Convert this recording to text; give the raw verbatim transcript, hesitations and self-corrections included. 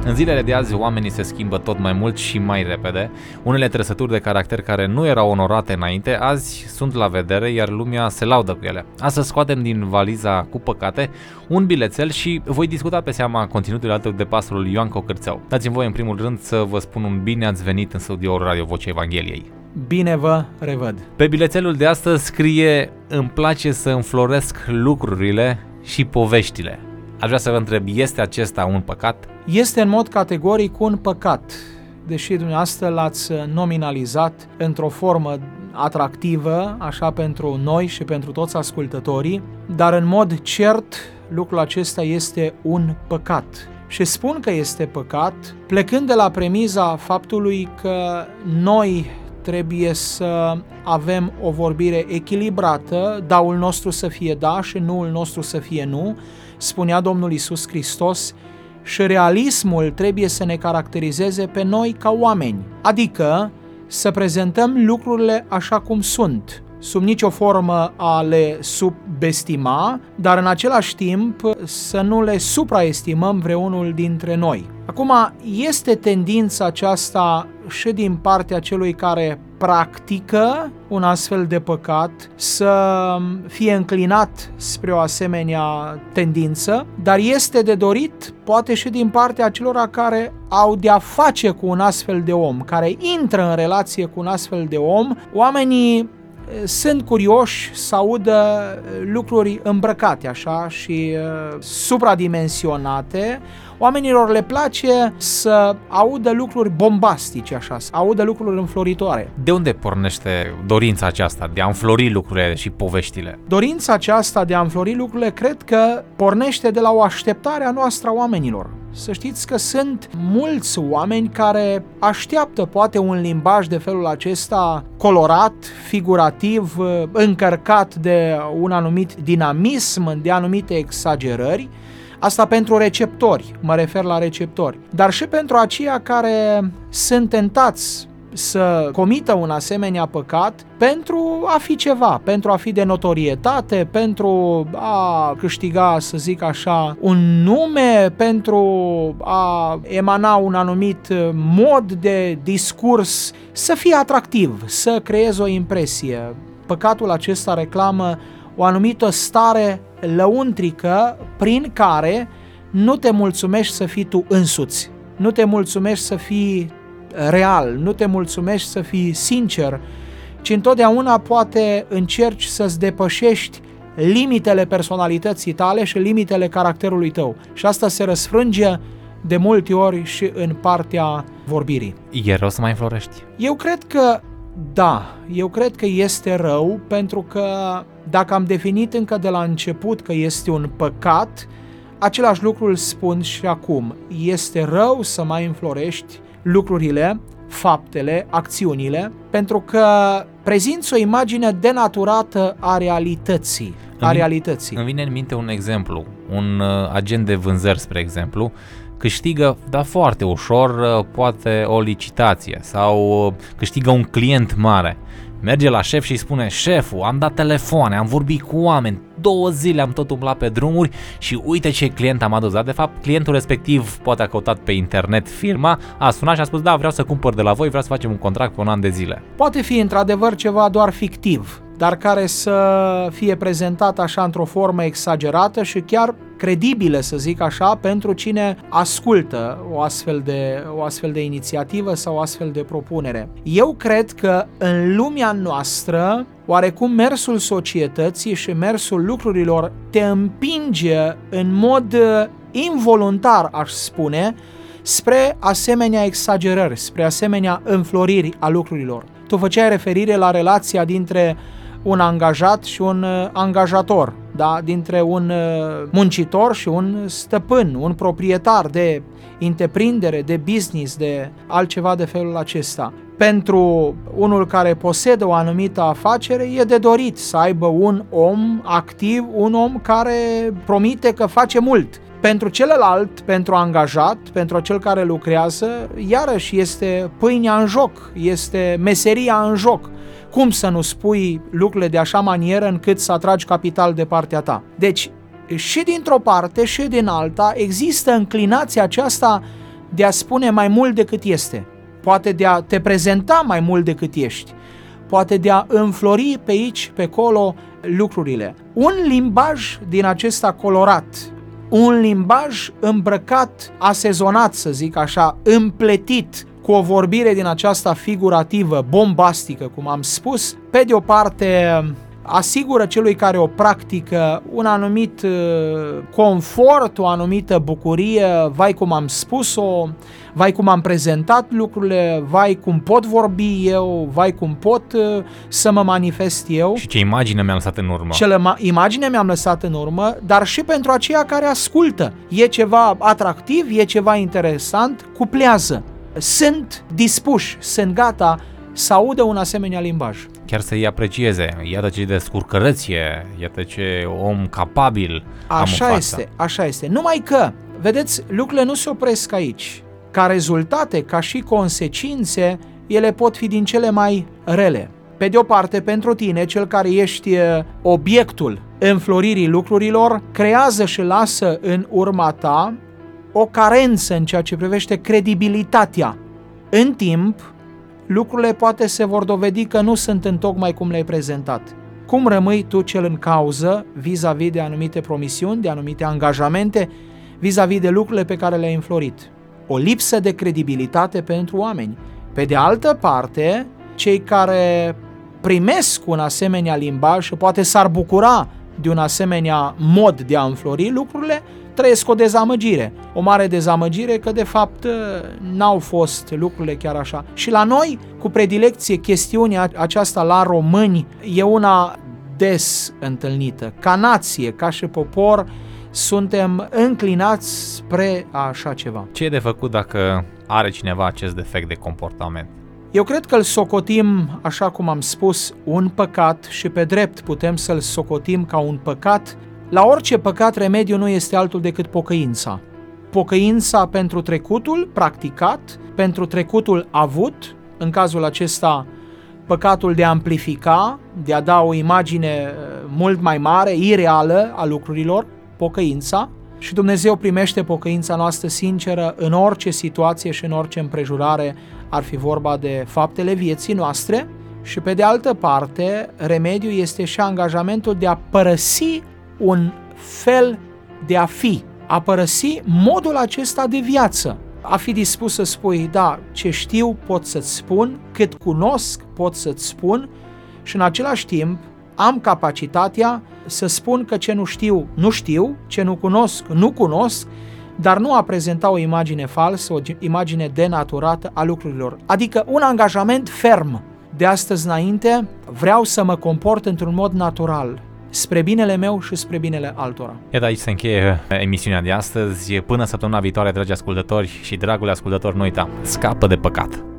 În zilele de azi, oamenii se schimbă tot mai mult și mai repede. Unele trăsături de caracter care nu erau onorate înainte, azi sunt la vedere, iar lumea se laudă cu ele. Astăzi scoatem din valiza cu păcate un bilețel și voi discuta pe seama conținutului alături de pastorul Ioan Cocârțeau. Dați-mi voi în primul rând să vă spun un bine ați venit în studioul Radio Vocea Evangheliei. Bine vă revăd! Pe bilețelul de astăzi scrie: îmi place să înfloresc lucrurile și poveștile. Aș vrea să vă întreb, este acesta un păcat? Este în mod categoric un păcat, deși dumneavoastră l-ați nominalizat într-o formă atractivă, așa pentru noi și pentru toți ascultătorii, dar în mod cert lucrul acesta este un păcat. Și spun că este păcat plecând de la premiza faptului că noi trebuie să avem o vorbire echilibrată, daul nostru să fie da și nuul nostru să fie nu, spunea Domnul Iisus Hristos, și realismul trebuie să ne caracterizeze pe noi ca oameni, adică să prezentăm lucrurile așa cum sunt, sub nicio formă a le subestima, dar în același timp să nu le supraestimăm vreunul dintre noi. Acum, este tendința aceasta și din partea celui care practică un astfel de păcat să fie înclinat spre o asemenea tendință, dar este de dorit poate și din partea celor care au de-a face cu un astfel de om, care intră în relație cu un astfel de om. Oamenii sunt curioși să audă lucruri îmbrăcate așa și uh, supradimensionate. Oamenilor le place să audă lucruri bombastice așa, să audă lucruri înfloritoare. De unde pornește dorința aceasta de a înflori lucrurile și poveștile? Dorința aceasta de a înflori lucrurile cred că pornește de la o așteptare a noastră a oamenilor. Să știți că sunt mulți oameni care așteaptă poate un limbaj de felul acesta colorat, figurativ, încărcat de un anumit dinamism, de anumite exagerări. Asta pentru receptori, mă refer la receptori, dar și pentru aceia care sunt tentați să comită un asemenea păcat pentru a fi ceva, pentru a fi de notorietate, pentru a câștiga, să zic așa, un nume, pentru a emana un anumit mod de discurs, să fie atractiv, să creeze o impresie. Păcatul acesta reclamă o anumită stare lăuntrică prin care nu te mulțumești să fii tu însuți, nu te mulțumești să fii real, nu te mulțumești să fii sincer, ci întotdeauna poate încerci să-ți depășești limitele personalității tale și limitele caracterului tău. Și asta se răsfrânge de multe ori și în partea vorbirii. E rău să mai înflorești? Eu cred că da, eu cred că este rău, pentru că dacă am definit încă de la început că este un păcat, același lucru îl spun și acum. Este rău să mai înflorești lucrurile, faptele, acțiunile, pentru că prezinți o imagine denaturată a realității. A realității. Îmi vine în minte un exemplu. Un agent de vânzări, spre exemplu, câștigă, dar foarte ușor, poate o licitație sau câștigă un client mare. Merge la șef și îi spune: șeful, am dat telefoane, am vorbit cu oameni, două zile am tot umblat pe drumuri și uite ce client am adus. Dar de fapt clientul respectiv poate a căutat pe internet firma, a sunat și a spus: da, vreau să cumpăr de la voi, vreau să facem un contract pe un an de zile. Poate fi într-adevăr ceva doar fictiv, dar care să fie prezentat așa într-o formă exagerată și chiar credibilă, să zic așa, pentru cine ascultă o astfel de, o astfel de inițiativă sau o astfel de propunere. Eu cred că în lumea noastră, oarecum mersul societății și mersul lucrurilor te împinge în mod involuntar, aș spune, spre asemenea exagerări, spre asemenea înfloriri a lucrurilor. Tu făceai referire la relația dintre un angajat și un angajator, da? Dintre un muncitor și un stăpân, un proprietar de întreprindere, de business, de altceva de felul acesta. Pentru unul care posedă o anumită afacere, e de dorit să aibă un om activ, un om care promite că face mult. Pentru celălalt, pentru angajat, pentru cel care lucrează, iarăși este pâinea în joc, este meseria în joc. Cum să nu spui lucrurile de așa manieră încât să atragi capital de partea ta? Deci, și dintr-o parte și din alta există înclinația aceasta de a spune mai mult decât este, poate de a te prezenta mai mult decât ești, poate de a înflori pe aici, pe acolo lucrurile. Un limbaj din acesta colorat, un limbaj îmbrăcat, asezonat, să zic așa, împletit cu o vorbire din aceasta figurativă, bombastică, cum am spus, pe de o parte asigură celui care o practică un anumit confort, o anumită bucurie, vai cum am spus-o, vai cum am prezentat lucrurile, vai cum pot vorbi eu, vai cum pot să mă manifest eu. Și ce imagine mi-am lăsat în urmă. Ce imagine mi-am lăsat în urmă, dar și pentru aceia care ascultă. E ceva atractiv, e ceva interesant, cuplează. Sunt dispuși, sunt gata să audă un asemenea limbaj. Chiar să-i aprecieze. Iată ce descurcărăție, iată ce om capabil am Așa în fața. este, așa este. Numai că, vedeți, lucrurile nu se opresc aici. Ca rezultate, ca și consecințe, ele pot fi din cele mai rele. Pe de o parte, pentru tine, cel care ești obiectul înfloririi lucrurilor, creează și lasă în urma ta o carență în ceea ce privește credibilitatea. În timp, lucrurile poate se vor dovedi că nu sunt întocmai cum le-ai prezentat. Cum rămâi tu cel în cauză vis-a-vis de anumite promisiuni, de anumite angajamente, vis-a-vis de lucrurile pe care le-ai înflorit? O lipsă de credibilitate pentru oameni. Pe de altă parte, cei care primesc un asemenea limbaj și poate s-ar bucura de un asemenea mod de a înflori lucrurile, trăiesc o dezamăgire, o mare dezamăgire că de fapt n-au fost lucrurile chiar așa. Și la noi, cu predilecție, chestiunea aceasta la români e una des întâlnită. Ca nație, ca și popor, suntem înclinați spre așa ceva. Ce e de făcut dacă are cineva acest defect de comportament? Eu cred că îl socotim, așa cum am spus, un păcat și pe drept putem să-l socotim ca un păcat. La orice păcat, remediul nu este altul decât pocăința. Pocăința pentru trecutul practicat, pentru trecutul avut, în cazul acesta păcatul de a amplifica, de a da o imagine mult mai mare, ireală a lucrurilor, pocăința, și Dumnezeu primește pocăința noastră sinceră în orice situație și în orice împrejurare, ar fi vorba de faptele vieții noastre. Și pe de altă parte, remediul este și angajamentul de a părăsi un fel de a fi, a părăsi modul acesta de viață, a fi dispus să spui, da, ce știu pot să-ți spun, cât cunosc pot să-ți spun și în același timp am capacitatea să spun că ce nu știu, nu știu, ce nu cunosc, nu cunosc, dar nu a prezenta o imagine falsă, o imagine denaturată a lucrurilor. Adică un angajament ferm. De astăzi înainte vreau să mă comport într-un mod natural, spre binele meu și spre binele altora. Iată, aici se încheie emisiunea de astăzi. Până săptămâna viitoare, dragi ascultători și dragule ascultător, nu uita, scapă de păcat!